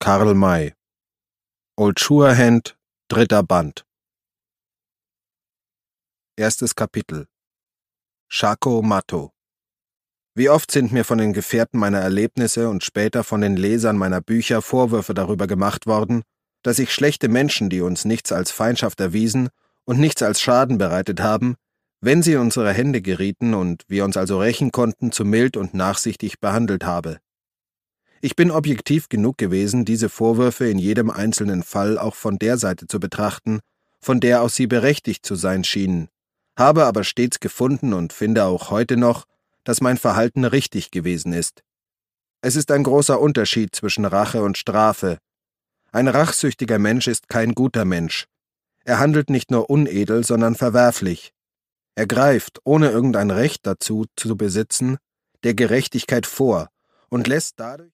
Karl May. Old Shatterhand, 3. Band. Erstes Kapitel. Shako Matto. Wie oft sind mir von den Gefährten meiner Erlebnisse und später von den Lesern meiner Bücher Vorwürfe darüber gemacht worden, dass ich schlechte Menschen, die uns nichts als Feindschaft erwiesen und nichts als Schaden bereitet haben, wenn sie in unsere Hände gerieten und wir uns also rächen konnten, zu mild und nachsichtig behandelt habe. Ich bin objektiv genug gewesen, diese Vorwürfe in jedem einzelnen Fall auch von der Seite zu betrachten, von der aus sie berechtigt zu sein schienen, habe aber stets gefunden und finde auch heute noch, dass mein Verhalten richtig gewesen ist. Es ist ein großer Unterschied zwischen Rache und Strafe. Ein rachsüchtiger Mensch ist kein guter Mensch. Er handelt nicht nur unedel, sondern verwerflich. Er greift, ohne irgendein Recht dazu zu besitzen, der Gerechtigkeit vor und lässt dadurch